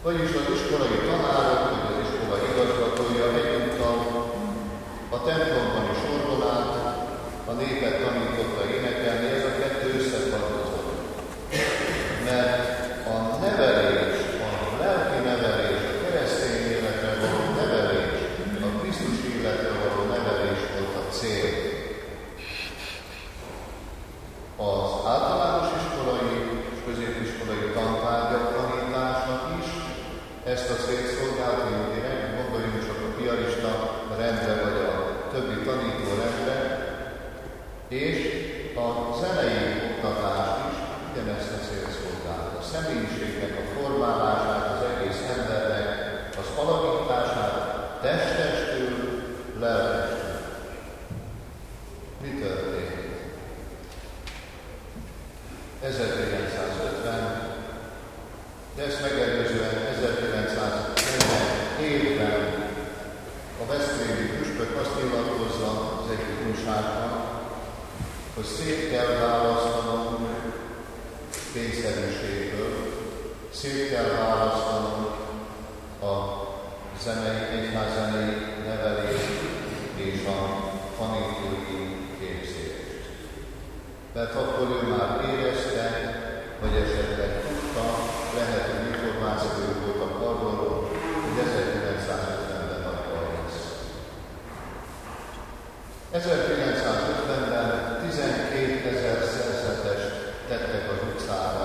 Vagyis az iskolai tanárok, vagy az iskola igazgatója egyúttal a templomban is orgol át, a népet tanította énekelni, ez a kettő összetartozott. Mert a nevelés, a lelki nevelés, a keresztény életre való nevelés, a Krisztus életre való nevelés volt a cél. Az általános iskolai és középiskolai tantárgyak tanítása is ezt a célt szolgálta direkt, gondoljunk csak a piarista rendre, vagy a többi tanító rendre, és a zenei oktatás is ugyanezt a célt szolgálta. A személyiségnek a formálását, az egész embernek, az alakítását testestől, lelkestől. Mi történt? 1950, de ezt megelőzően 1947-ben a veszprémi püspök azt nyilatkozza az egyik újságban, hogy szét kell választanom kényszerűségből, szét kell választanom a egyházzenei nevelést és a tanítói képzést. Mert akkor ő már érezte, vagy esetleg tudta, lehet, hogy információk voltak arról, hogy 1950-ben akkor lesz. 1950-ben 12 000 szerzetest tettek az utcára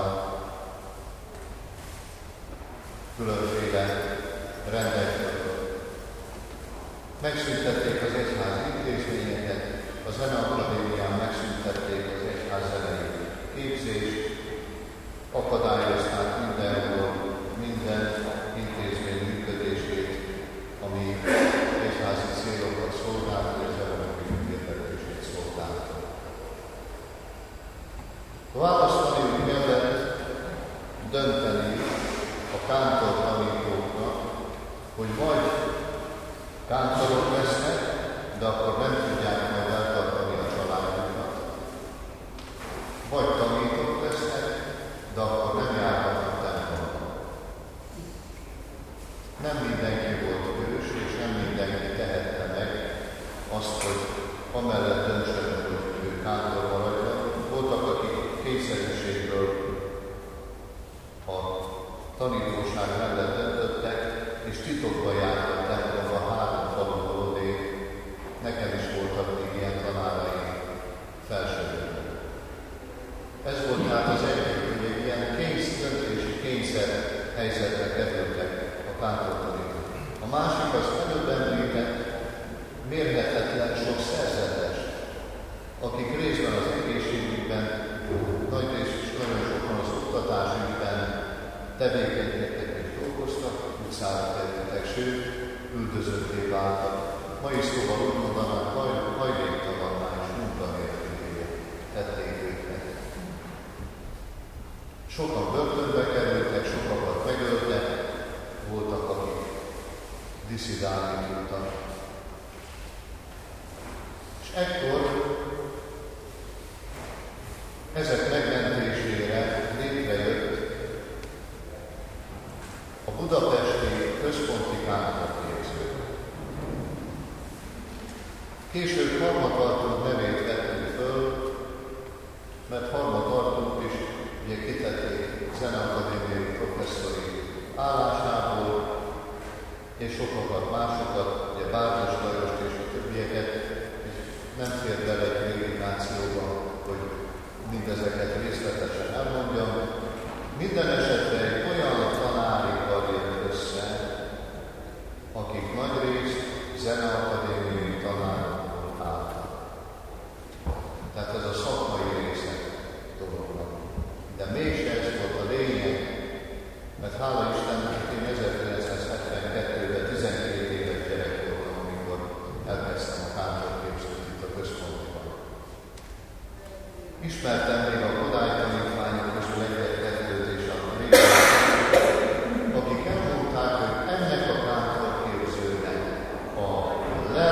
különféle rendekről. Megszüntették az egyház intézményeket, a Zeneakadémián megszüntették az egyházzenei képzést, akadályozták mindenhol minden intézmény működését, ami egyházi célokat szolgált, vagy az evangélium hirdetését szolgálta. Választaniuk kellett dönteni a kántor tanítóknak, hogy vagy kántorok lesznek, de akkor nem tudják majd eltartani a családjukat. Vagy tanítók lesznek, de akkor nem járhatnak templomba. Nem mindenki volt hős, és nem mindenki tehette meg azt, hogy amellett döntsenek, hogy ő kántor maradjon. Voltak, akik kényszerűségből a tanítóság mellett döntöttek, és titokban jártak templomba 3 falun odébb. Nekem is voltak még ilyen tanáraim felsőbbben. Ez volt tehát az egyik, hogy egy ilyen döntési kényszer helyzetre kerültek a kántortanítók. A másik az előbb említett mérhetetlen sok szerzetes, akik részben az egészségügyben, nagy rész is nagyon sokan az oktatásügyben tevékenykedtek és dolgoztak, utcára kerültek, sőt, üldözötté váltak. Mai szóval úgy mondanák, hajléktalanná és munkanélkülivé tették őket. Sokan börtönbe kerültek, sokakat megöltek, voltak, akik diszidálni tudtak. És ekkor ezek megmentésére létrejött a budapesti központi kántorképző. Később Harmatartót nevét vettük föl, mert Harmatartót is ugye kitették Zeneakadémiai professzori állásából, és sokakat másokat, ugye Bárdos Lajost és a többieket, és nem fér bele egy médiációba, hogy mindezeket részletesen elmondjam. Minden esetre egy olyan tanári kar jött össze, akik nagyrészt zeneakadémiai tanárokból álltak. Tehát ez a szakmai része dolognak. De mégse ez volt a lényeg, mert hála Istennek én 1972-ben 12 éves gyerek voltam, amikor elkezdtem a kántorképzőt itt a központban. Ismertem még a Kodály tanítványok közül egyet-kettőt és a akik elmondták, hogy ennek a kántorképzőnek a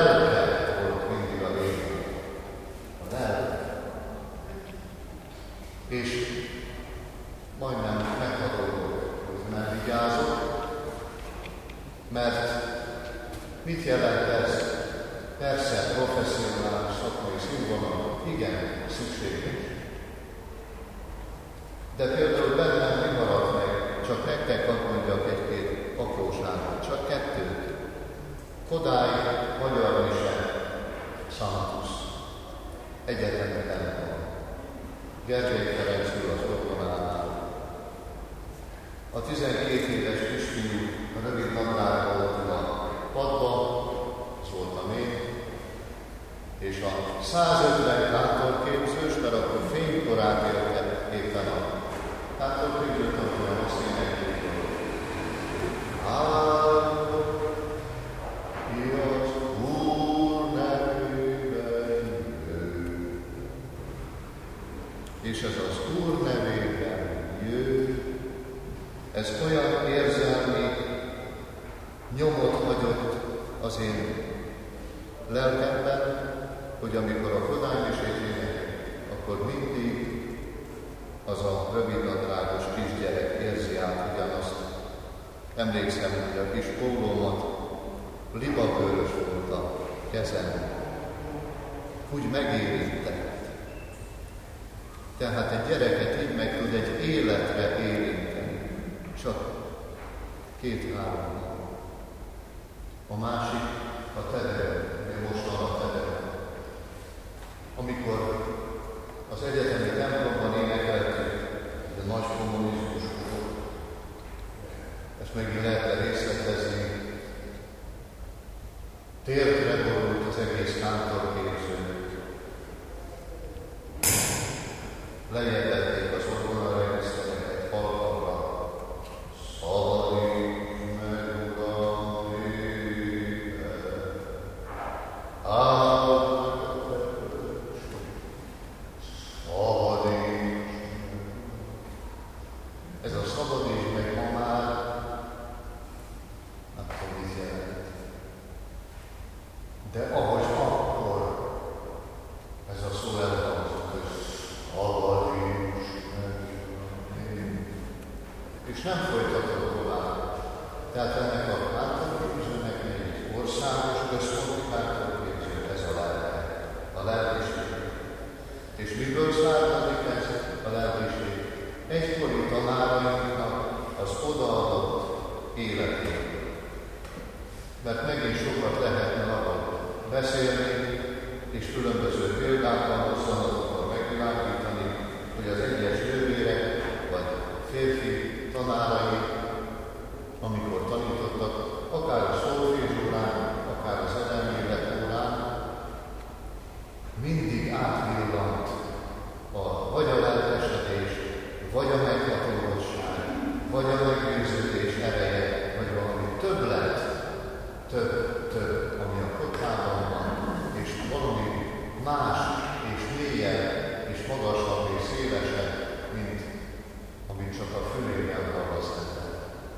igen, szükséges. De például bennem mi maradt meg, csak nektek hadd mondjak egy-két apróságot, csak kettőt. Kodály magyar mise Sanctus egyetemben van. Gergely Ferenc úr az otthonánál. A 12 éves kisfiú a rövid nadrággal ül a padba, az voltam én, és a 150 kántorképzős, mert akkor fénykorát érte éppen a kántorképző tanulja azt éneklik. Áldott ki az Úr nevében jő. És ez az Úr nevében jő, ez olyan érzelmi nyomot hagyott az én lelkemben, hogy amikor a kodánymisét énekel, akkor mindig az a rövidnadrágos kisgyerek érzi át ugyanazt. Emlékszem, hogy a kis pólómat libabőrös volt a kezem, úgy megérintett. Tehát egy gyereket így meg tud egy életre érinteni. Csak 2-3 nap. A másik a tedem, most van a tedem. Amikor az egyetemi templomban énekeltük, de nagy kommunizmus volt, ezt megint lehetne részletezni, térdre borult az egész kántorképző. Lejelentették az orgonarejeszteket halkabra. Szabadíts meg, Uram, néked, áld meg a te szabadíts meg. Ez a szabadíts meg ma már, nem tudom, mit jelent. De ahogy akkor ez a szó elhangzott, hogy szabadíts meg, és nem folytatott tovább. Tehát ennek a kántorképzőnek egy országos központi kántorképző, ez a lelke, a lelkiség. És miből származik ez a lelkiség? Egykori tanárainknak az odaadott életéből. Mert megint sokat lehetne arról beszélni, és különböző példákkal hozzanatokkal megvilágítani, hogy az egyes nővérek vagy férfi tanárai, amikor tanítottak, akár a szolfézsórán, akár az elméletórán, mindig átvillant vagy a lelkesedés, vagy a meghatódosság, vagy a meggyőződés ereje, vagy valami többlet, több, ami a kottában van, és valami más, és mélyebb, és magasabb, és szélesebb, mint amit csak a fülében van az ember.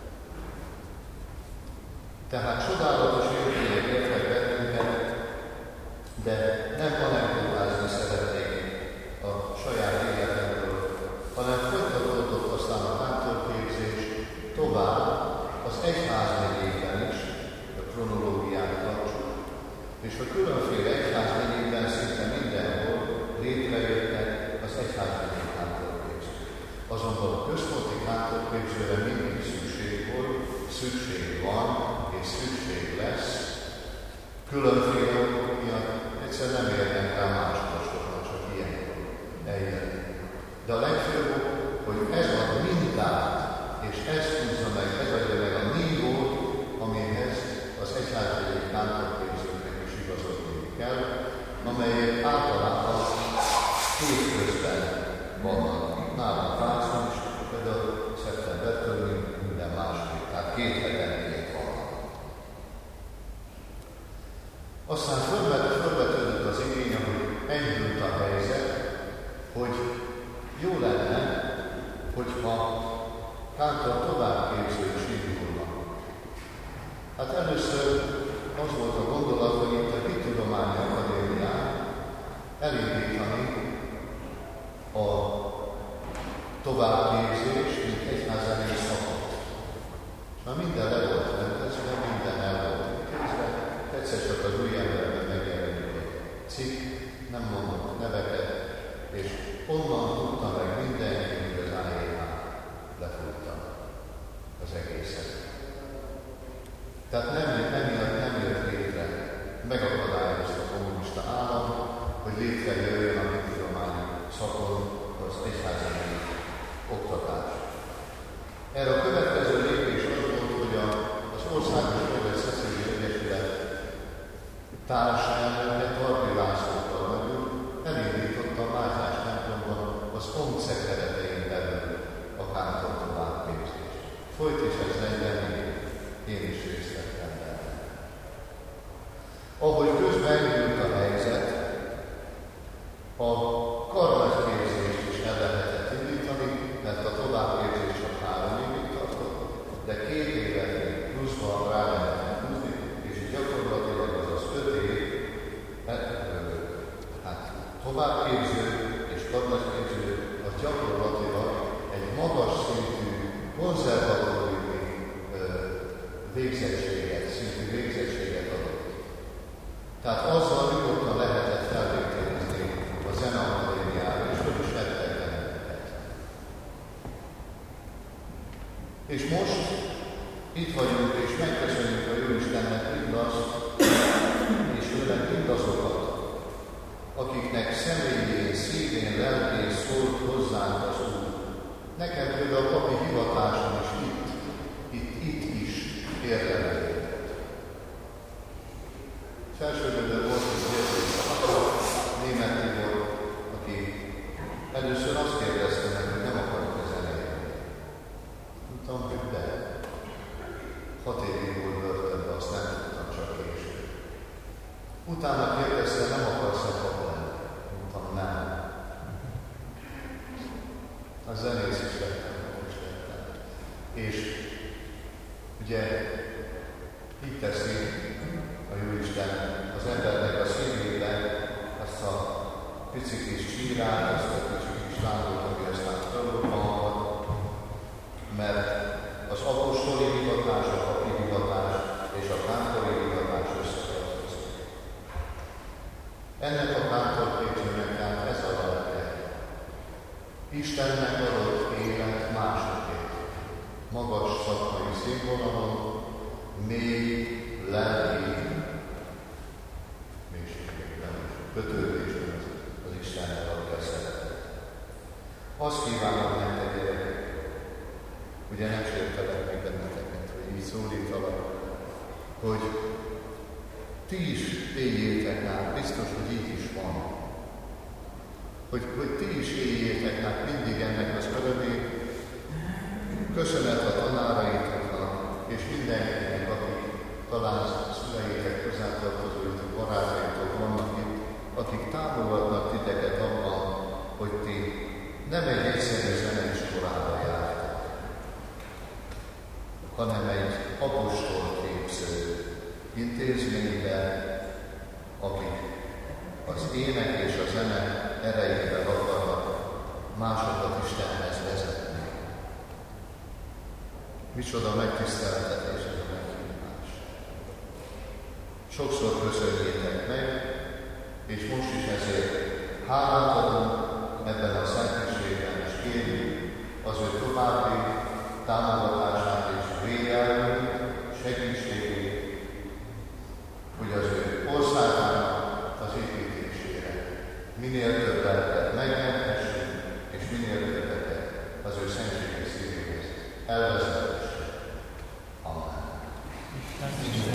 Tehát csodálatos érvények értek bennünket, de nem anekdotázni szeretnék a saját életemről, hanem folytatódott aztán a kántorképzés tovább az egyházmegyékben is, a kronológiát tartsuk, és a különféle egyházmegyékben szinte mindenhol létrejöttek az egyházmegyék kántorképzők. Azonban a központi kántorképzőre mindig szükség volt, szükség van, és szükség lesz. Különféle okok miatt egyszer nem érnek rá más mostoknak, csak ilyenkor eljönni. De a legfőbb, hogy ez a mintát, és ez húzza meg, ez adja meg a nívót, amihez az egyházmegyék kántorképzőknek is igazodni kell, amelyek általában hétközben vannak. Nálam Pászon is, például szeptembertől minden második, tehát 2 hetenként vannak. Aztán fölvetődött az igény, hogy enyhült a helyzet, hogy jó lenne, hogyha kántor továbbképző is indulnak. Hát először az volt a gondolat, hogy itt a Hittudományi Akadémián elindítani a továbbképzés, mint egyházáni szakot. És már minden le volt rendezve, minden el volt intézve, egyszer csak az új emberben megjelenik egy cikk, nem mondott neveket, és onnan tudta meg mindenki, hogy az ájénál lefújta az egészet. Tehát nem jött létre, megakadályozta a kommunista állam, hogy létrejöjjön a tudományi szakon az egyházai oktatás. Erre a következő lépés az volt, hogy az Országos Robert Cecilia Egyesület társelnöke Tarbi László Karnagyúr elindította a Mátyás templomban az ONCE keretein belül a kántor továbbképzést. Folyt is ez 40 év, én is részt vettem benne. Ahogy közben indult a helyzet, a karnagyképzést is el lehetett indítani, mert a továbbképzés csak 3 évig tartott, de 2 évet pluszban rá lehetett húzni, és gyakorlatilag azaz 5 év, továbbképző és karnagyképző, az gyakorlatilag egy magas szintű konzervatóriumi végzettséget adott. Tehát azzal nyugodtan lehetett felvételizni a Zeneakadémiára, és hogy is vettek bennünket. És most itt vagyunk, és megköszönjük a Jóistennek mindazt, és főleg mindazokat, akiknek személyén, szívén, lelkén szólt hozzánk az Úr. Nekem például a papi hivatásom is itt is érdemelődött. Felsőgödön volt egy kérdés, német Tibor, aki először azt kérdezte meg, hogy nem akarok ezen élni. Mondtam, hogy de. 6 évig volt börtönbe, azt nem tudtam csak később. Utána kérdezte, nem akarsz-e pap lenni? Mondtam, nem. A zenész is lettem, is lettem. És ugye így teszi a Jóisten az embernek a szívében azt a pici kis csírát, azt a kicsi kis lángot, ami aztán fölrobbanhat, mert az apostoli hivatás, a papi hivatás és a kántori hivatás összetartozik. Ennek a kántorképzőnek tehát ez a lelke. Istennek adott élet másokért. Magas szakmai színvonalon, mély, lelki mélységben, kötődésben az Istennel adja a szeretet. Azt kívánom nektek, gyerekek, ugye nem sértelek meg benneteket, hogy így szólítalak, hogy ti is éljétek át, biztos, hogy így is van. Hogy ti is éljétek át mindig ennek az örömét, köszönet a tanáraitoknak, és mindenkinek, akik talán szüleitek, hozzátartozóitok, barátaitok vannak itt, akik támogatnak titeket abban, hogy ti nem egy egyszerű zeneiskolába jártak, hanem egy apostolképző intézményben, akik az ének és a zene erejével akarnak másokat Istenhez vezetni. Micsoda megtiszteltetés ez a meghívás. Sokszor köszönjétek meg, és most is ezért hálát adunk ebben a szentmiségben, és kérjük az ő további támogatását és védelmét, segítségét, hogy az ő országának az építésére minél több lelket megmenthessünk, és minél többeket az ő szentséges szívéhez elvezetessünk. Amen.